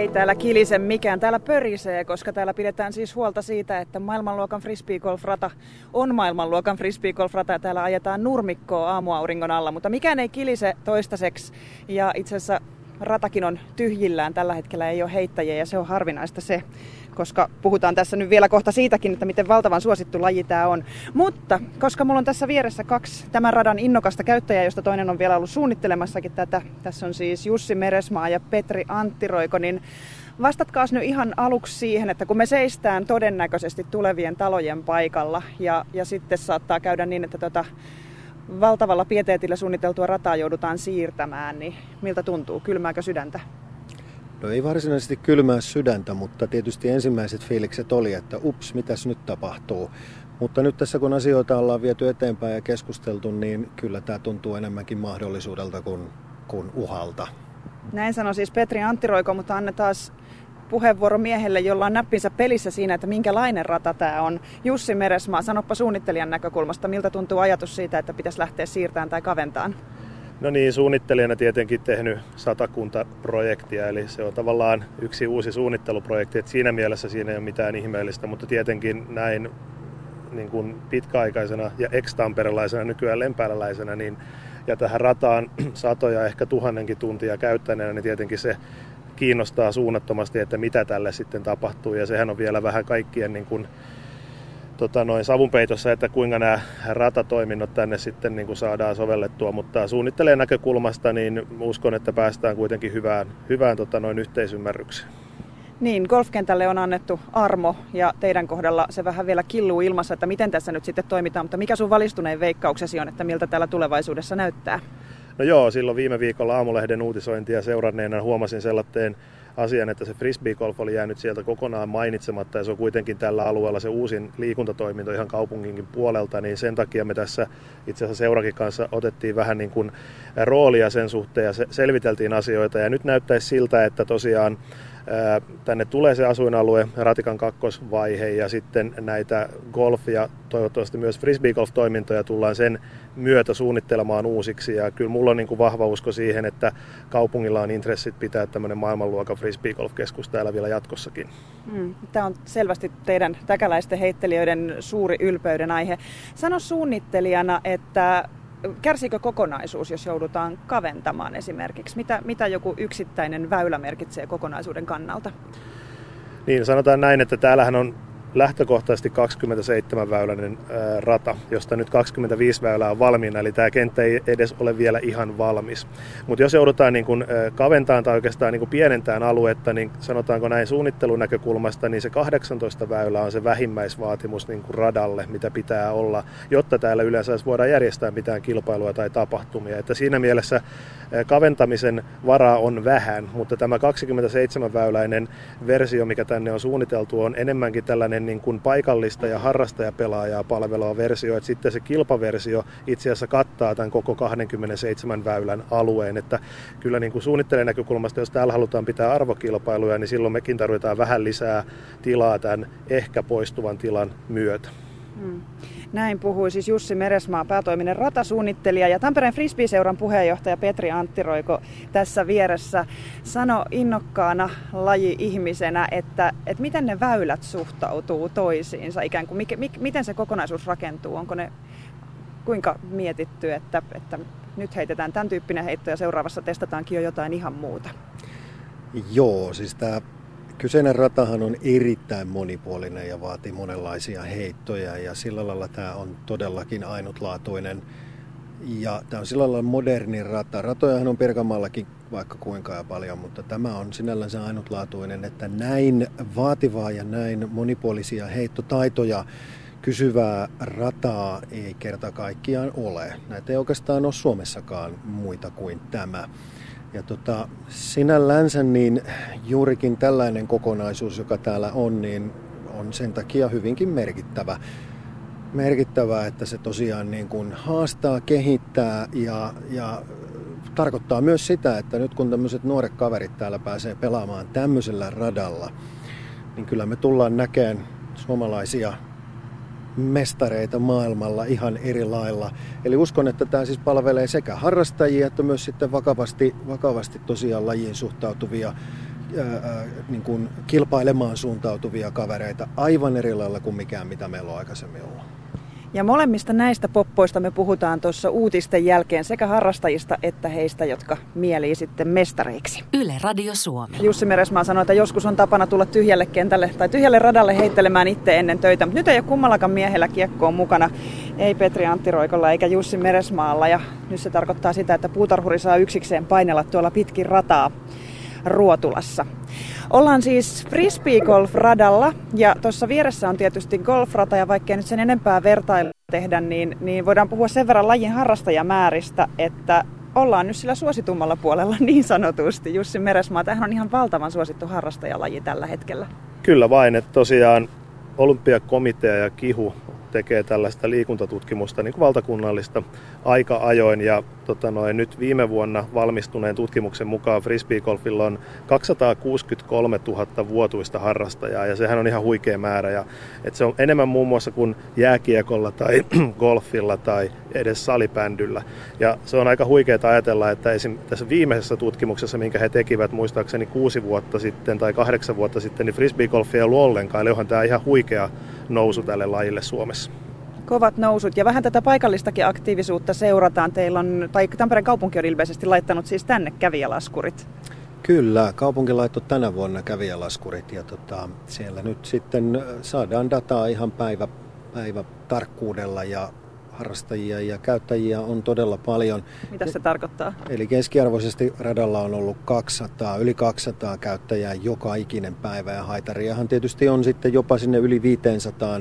Ei täällä kilise mikään, täällä pörisee, koska täällä pidetään siis huolta siitä, että maailmanluokan frisbeegolf-rata on maailmanluokan frisbeegolf-rata ja täällä ajetaan nurmikkoa aamuauringon alla, mutta mikään ei kilise toistaiseksi ja itse asiassa ratakin on tyhjillään, tällä hetkellä ei ole heittäjiä ja se on harvinaista se, koska puhutaan tässä nyt vielä kohta siitäkin, että miten valtavan suosittu laji tämä on. Mutta koska mulla on tässä vieressä kaksi tämän radan innokasta käyttäjää, josta toinen on vielä ollut suunnittelemassakin tätä, tässä on siis Jussi Meresmaa ja Petri Anttiroiko, niin vastatkaas nyt ihan aluksi siihen, että kun me seistään todennäköisesti tulevien talojen paikalla ja sitten saattaa käydä niin, että valtavalla pieteetillä suunniteltua rataa joudutaan siirtämään, niin miltä tuntuu? Kylmääkö sydäntä? No ei varsinaisesti kylmää sydäntä, mutta tietysti ensimmäiset fiilikset oli, että ups, mitäs nyt tapahtuu. Mutta nyt tässä kun asioita ollaan viety eteenpäin ja keskusteltu, niin kyllä tämä tuntuu enemmänkin mahdollisuudelta kuin uhalta. Näin sanoi siis Petri Anttiroiko, mutta annetaan puheenvuoro miehelle, jolla on näppinsä pelissä siinä, että minkälainen rata tämä on. Jussi Meresmaa, sanoppa suunnittelijan näkökulmasta, miltä tuntuu ajatus siitä, että pitäisi lähteä siirtämään tai kaventaan? No niin, suunnittelijana tietenkin tehnyt 100 projektia, eli se on tavallaan yksi uusi suunnitteluprojekti, että siinä mielessä siinä ei ole mitään ihmeellistä, mutta tietenkin näin niin kuin pitkäaikaisena ja ex-tamperelaisena, nykyään lempääläläisenä, niin, ja tähän rataan satoja, ehkä 1000 tuntia käyttäneenä, niin tietenkin se kiinnostaa suunnattomasti, että mitä tälle sitten tapahtuu, ja sehän on vielä vähän kaikkien niin kuin, savunpeitossa, että kuinka nämä ratatoiminnot tänne sitten niin kuin saadaan sovellettua, mutta suunnittelijan näkökulmasta niin uskon, että päästään kuitenkin hyvään yhteisymmärrykseen. Niin, golfkentälle on annettu armo ja teidän kohdalla se vähän vielä killuu ilmassa, että miten tässä nyt sitten toimitaan, mutta mikä sun valistunein veikkauksesi on, että miltä täällä tulevaisuudessa näyttää? No joo, silloin viime viikolla Aamulehden uutisointia seuranneena huomasin sellaisen asian, että se frisbeegolf oli jäänyt sieltä kokonaan mainitsematta ja se on kuitenkin tällä alueella se uusin liikuntatoiminto ihan kaupunginkin puolelta, niin sen takia me tässä itse asiassa seurakin kanssa otettiin vähän niin kuin roolia sen suhteen ja selviteltiin asioita ja nyt näyttäisi siltä, että tosiaan tänne tulee se asuinalue, ratikan kakkosvaihe ja sitten näitä golf- ja toivottavasti myös frisbeegolf-toimintoja tullaan sen myötä suunnittelemaan uusiksi. Ja kyllä mulla on niin kuin vahva usko siihen, että kaupungilla on intressit pitää tämmöinen maailmanluokan frisbeegolf-keskus täällä vielä jatkossakin. Tämä on selvästi teidän täkäläisten heittelijöiden suuri ylpeyden aihe. Sano suunnittelijana, että kärsiikö kokonaisuus, jos joudutaan kaventamaan esimerkiksi? Mitä joku yksittäinen väylä merkitsee kokonaisuuden kannalta? Niin, sanotaan näin, että täällähän on lähtökohtaisesti 27-väyläinen rata, josta nyt 25 väylää on valmiina, eli tämä kenttä ei edes ole vielä ihan valmis. Mutta jos joudutaan niin kun kaventamaan tai oikeastaan niin kun pienentämään aluetta, niin sanotaanko näin suunnittelun näkökulmasta, niin se 18 väylää on se vähimmäisvaatimus niin kun radalle, mitä pitää olla, jotta täällä yleensä voidaan järjestää mitään kilpailua tai tapahtumia. Että siinä mielessä kaventamisen varaa on vähän, mutta tämä 27-väyläinen versio, mikä tänne on suunniteltu, on enemmänkin tällainen niin kuin paikallista ja harrastajapelaajaa palveleva versio, että sitten se kilpaversio itse asiassa kattaa tämän koko 27 väylän alueen, että kyllä niin kuin suunnittelijan näkökulmasta, jos täällä halutaan pitää arvokilpailuja, niin silloin mekin tarvitaan vähän lisää tilaa tämän ehkä poistuvan tilan myötä. Näin puhui siis Jussi Meresmaa, päätoiminen ratasuunnittelija ja Tampereen Frisbee-seuran puheenjohtaja Petri Anttiroiko tässä vieressä. Sano innokkaana laji-ihmisenä, että miten ne väylät suhtautuu toisiinsa, ikään kuin miten se kokonaisuus rakentuu, onko ne kuinka mietitty, että nyt heitetään tämän tyyppinen heitto ja seuraavassa testataankin jo jotain ihan muuta? Joo, siis tämä kyseinen ratahan on erittäin monipuolinen ja vaatii monenlaisia heittoja ja sillä lailla tämä on todellakin ainutlaatuinen ja tämä on sillä lailla moderni rata. Ratojahan on Pirkanmaallakin vaikka kuinka ja paljon, mutta tämä on sinällänsä ainutlaatuinen, että näin vaativaa ja näin monipuolisia heittotaitoja kysyvää rataa ei kerta kaikkiaan ole. Näitä ei oikeastaan ole Suomessakaan muita kuin tämä. Ja sinällänsä niin juurikin tällainen kokonaisuus, joka täällä on, niin on sen takia hyvinkin merkittävä, että se tosiaan niin kuin haastaa, kehittää ja tarkoittaa myös sitä, että nyt kun tämmöiset nuoret kaverit täällä pääsee pelaamaan tämmöisellä radalla, niin kyllä me tullaan näkemään suomalaisia mestareita maailmalla ihan eri lailla. Eli uskon, että tämä siis palvelee sekä harrastajia että myös sitten vakavasti tosiaan lajiin suhtautuvia niin kuin kilpailemaan suuntautuvia kavereita aivan eri lailla kuin mikään, mitä meillä on aikaisemmin ollut. Ja molemmista näistä poppoista me puhutaan tuossa uutisten jälkeen sekä harrastajista että heistä, jotka mielii sitten mestareiksi. Yle Radio Suomi. Jussi Meresmaa sanoi, että joskus on tapana tulla tyhjälle kentälle tai tyhjälle radalle heittelemään itse ennen töitä, mutta nyt ei ole kummallakaan miehellä kiekkoon mukana. Ei Petri Antti Roikolla eikä Jussi Meresmaalla, ja nyt se tarkoittaa sitä, että puutarhuri saa yksikseen painella tuolla pitkin rataa Ruotulassa. Ollaan siis frisbeegolf-radalla ja tuossa vieressä on tietysti golfrata, ja vaikkei nyt sen enempää vertailua tehdä, niin voidaan puhua sen verran lajin harrastajamääristä, että ollaan nyt sillä suositummalla puolella niin sanotusti. Jussi Meresmaa, tämähän on ihan valtavan suosittu harrastajalaji tällä hetkellä. Kyllä vain, että tosiaan Olympiakomitea ja KIHU tekee tällaista liikuntatutkimusta niin kuin valtakunnallista aika ajoin, ja nyt viime vuonna valmistuneen tutkimuksen mukaan frisbeegolfilla on 263 000 vuotuista harrastajaa, ja sehän on ihan huikea määrä, ja että se on enemmän muun muassa kuin jääkiekolla tai golfilla tai edes salibändyllä, ja se on aika huikeaa ajatella, että esim. Tässä viimeisessä tutkimuksessa, minkä he tekivät muistaakseni 6 vuotta sitten tai 8 vuotta sitten, niin frisbeegolfia ei ollut ollenkaan, eli onhan tämä ihan huikea nousu tälle lajille Suomessa. Kovat nousut, ja vähän tätä paikallistakin aktiivisuutta seurataan. Teillä on, tai Tampereen kaupunki on ilmeisesti laittanut siis tänne kävijälaskurit. Kyllä, kaupunki laittoi tänä vuonna kävijälaskurit, ja siellä nyt sitten saadaan dataa ihan päivä tarkkuudella, ja harrastajia ja käyttäjiä on todella paljon. Mitä se tarkoittaa? Eli keskiarvoisesti radalla on ollut yli 200 käyttäjää joka ikinen päivä, ja haitariahan tietysti on sitten jopa sinne yli 500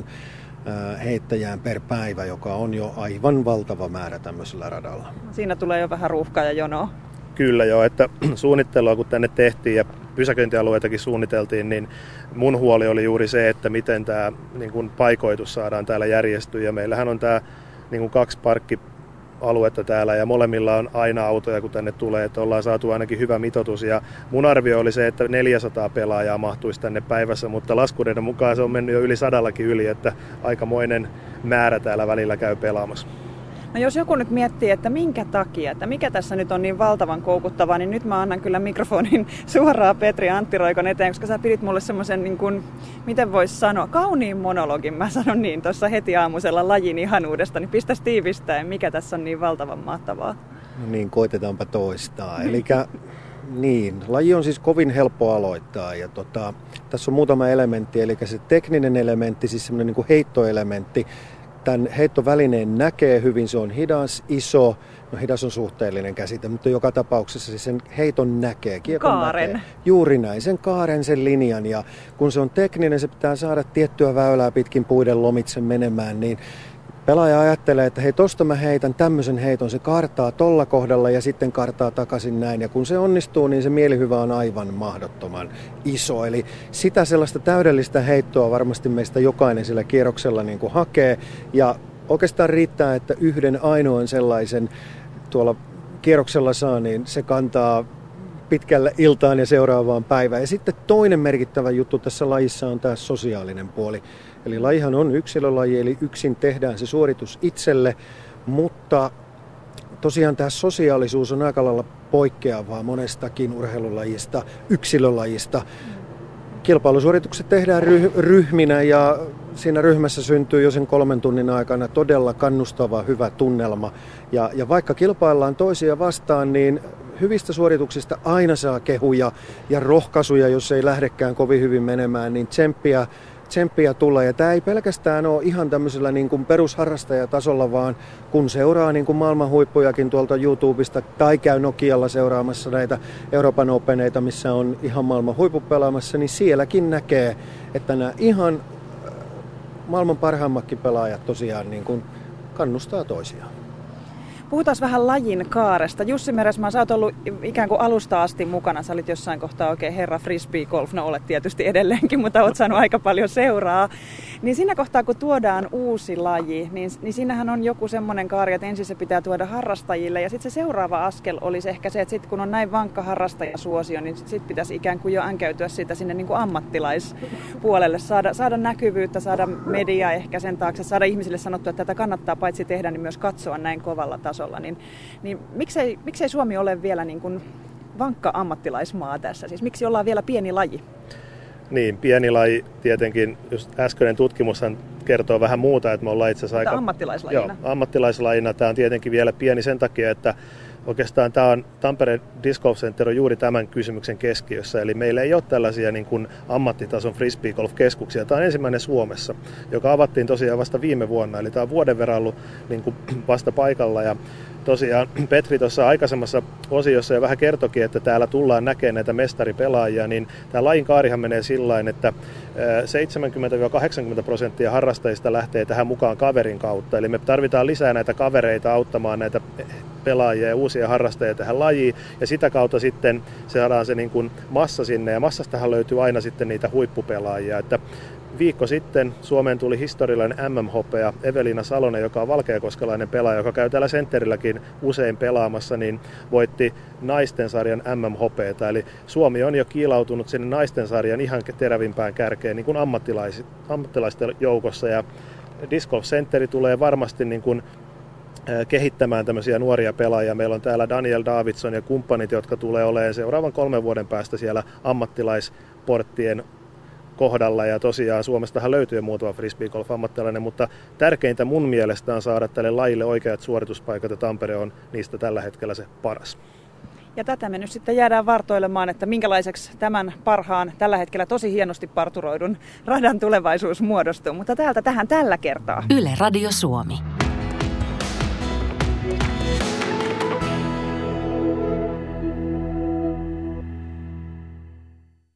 heittäjään per päivä, joka on jo aivan valtava määrä tämmöisellä radalla. Siinä tulee jo vähän ruuhkaa ja jonoa. Kyllä joo, että suunnittelua kun tänne tehtiin ja pysäköintialueitakin suunniteltiin, niin mun huoli oli juuri se, että miten tämä niin kun paikoitus saadaan täällä järjestyä. Ja meillähän on tämä niin kun 2 parkkialuetta täällä ja molemmilla on aina autoja kun tänne tulee, että ollaan saatu ainakin hyvä mitoitus. Ja mun arvio oli se, että 400 pelaajaa mahtuisi tänne päivässä, mutta laskureiden mukaan se on mennyt jo yli 100kin yli, että aikamoinen määrä täällä välillä käy pelaamassa. No jos joku nyt miettii, että minkä takia, että mikä tässä nyt on niin valtavan koukuttavaa, niin nyt mä annan kyllä mikrofonin suoraan Petri Antti Roikon eteen, koska sä pidit mulle semmoisen, niin kuin, miten vois sanoa, kauniin monologin, mä sanon niin, tuossa heti aamusella lajin ihanuudesta, niin pistäs tiivistäen, mikä tässä on niin valtavan mahtavaa. No niin, koitetaanpa toistaa. Elikkä niin, laji on siis kovin helppo aloittaa, ja tässä on muutama elementti, eli se tekninen elementti, siis semmoinen niin kuin heittoelementti. Tämän heittovälineen näkee hyvin, se on hidas, iso, no hidas on suhteellinen käsite, mutta joka tapauksessa siis sen heiton näkee, kiekon kaaren. Näkee. Juuri näin, sen kaaren, sen linjan, ja kun se on tekninen, se pitää saada tiettyä väylää pitkin puiden lomitse menemään, niin pelaaja ajattelee, että hei, tosta mä heitän tämmöisen heiton, se kaartaa tolla kohdalla ja sitten kaartaa takaisin näin. Ja kun se onnistuu, niin se mielihyvä on aivan mahdottoman iso. Eli sitä sellaista täydellistä heittoa varmasti meistä jokainen sillä kierroksella niin kuin hakee. Ja oikeastaan riittää, että yhden ainoan sellaisen tuolla kierroksella saa, niin se kantaa pitkälle iltaan ja seuraavaan päivään. Ja sitten toinen merkittävä juttu tässä lajissa on tämä sosiaalinen puoli. Eli lajihan on yksilölaji, eli yksin tehdään se suoritus itselle, mutta tosiaan tämä sosiaalisuus on aika lailla poikkeavaa monestakin urheilulajista, yksilölajista. Kilpailusuoritukset tehdään ryhminä, ja siinä ryhmässä syntyy jo sen 3 tunnin aikana todella kannustava hyvä tunnelma. Ja vaikka kilpaillaan toisia vastaan, niin hyvistä suorituksista aina saa kehuja ja rohkaisuja, jos ei lähdekään kovin hyvin menemään, niin tsemppiä tulee. Ja tämä ei pelkästään ole ihan tämmöisellä niin kuin perusharrastajatasolla, vaan kun seuraa niin kuin maailman huippujakin tuolta YouTubesta tai käy Nokialla seuraamassa näitä Euroopan Openeita, missä on ihan maailman huippupelaamassa, niin sielläkin näkee, että nämä ihan maailman parhaimmatkin pelaajat tosiaan niin kuin kannustaa toisiaan. Puhutaan vähän lajin kaaresta. Jussi Meresmaa, sä oot ollut ikään kuin alusta asti mukana. Sä olit jossain kohtaa oikein herra frisbeegolf. No olet tietysti edelleenkin, mutta oot saanut aika paljon seuraa. Niin siinä kohtaa, kun tuodaan uusi laji, niin siinähän on joku semmoinen kaari, että ensin se pitää tuoda harrastajille. Ja sitten se seuraava askel olisi ehkä se, että sit kun on näin vankka harrastajasuosio, niin sitten pitäisi ikään kuin jo änkeytyä siitä sinne niin kuin ammattilaispuolelle. Saada näkyvyyttä, saada media ehkä sen taakse, saada ihmisille sanottua, että tätä kannattaa paitsi tehdä, niin myös katsoa näin kovalla tasolla. Niin miksei Suomi ole vielä niin kuin vankka ammattilaismaa tässä? Siis miksi ollaan vielä pieni laji? Niin, pieni laji tietenkin, just äskeinen tutkimushan kertoo vähän muuta, että me ollaan itse asiassa aika... ammattilaislajina. Joo, ammattilaislajina tämä on tietenkin vielä pieni sen takia, että oikeastaan tämä on, Tampereen Disc Golf Center on juuri tämän kysymyksen keskiössä, eli meillä ei ole tällaisia niin kuin ammattitason frisbeegolf-keskuksia. Tämä on ensimmäinen Suomessa, joka avattiin tosiaan vasta viime vuonna, eli tämä on vuoden verran ollut niin kuin vasta paikalla. Ja tosiaan Petri tuossa aikaisemmassa osiossa jo vähän kertokin, että täällä tullaan näkemään näitä mestaripelaajia, niin tämä lajin kaarihan menee sillain, että 70-80% harrastajista lähtee tähän mukaan kaverin kautta. Eli me tarvitaan lisää näitä kavereita auttamaan näitä pelaajia ja uusia harrastajia tähän lajiin, ja sitä kautta sitten saadaan se niin kuin massa sinne, ja massastahan löytyy aina sitten niitä huippupelaajia. Että viikko sitten Suomeen tuli historiallinen MM-hopea Evelina Salonen, joka on valkeakoskelainen pelaaja, joka käy täällä sentterilläkin usein pelaamassa, niin voitti naisten sarjan MM-hopeeta. Eli Suomi on jo kiilautunut sinne naisten sarjan ihan terävimpään kärkeen niin kuin ammattilaisten joukossa, ja Disc Golf Centeri tulee varmasti niin kuin kehittämään tämmöisiä nuoria pelaajia. Meillä on täällä Daniel Davidson ja kumppanit, jotka tulee olemaan seuraavan 3 vuoden päästä siellä ammattilaisporttien kohdalla, ja tosiaan Suomestahan löytyy muutama frisbeegolf-ammattilainen, mutta tärkeintä mun mielestä on saada tälle lajille oikeat suorituspaikat, ja Tampere on niistä tällä hetkellä se paras. Ja tätä me nyt sitten jäädään vartoilemaan, että minkälaiseksi tämän parhaan, tällä hetkellä tosi hienosti parturoidun radan tulevaisuus muodostuu, mutta täältä tähän tällä kertaa. Yle Radio Suomi.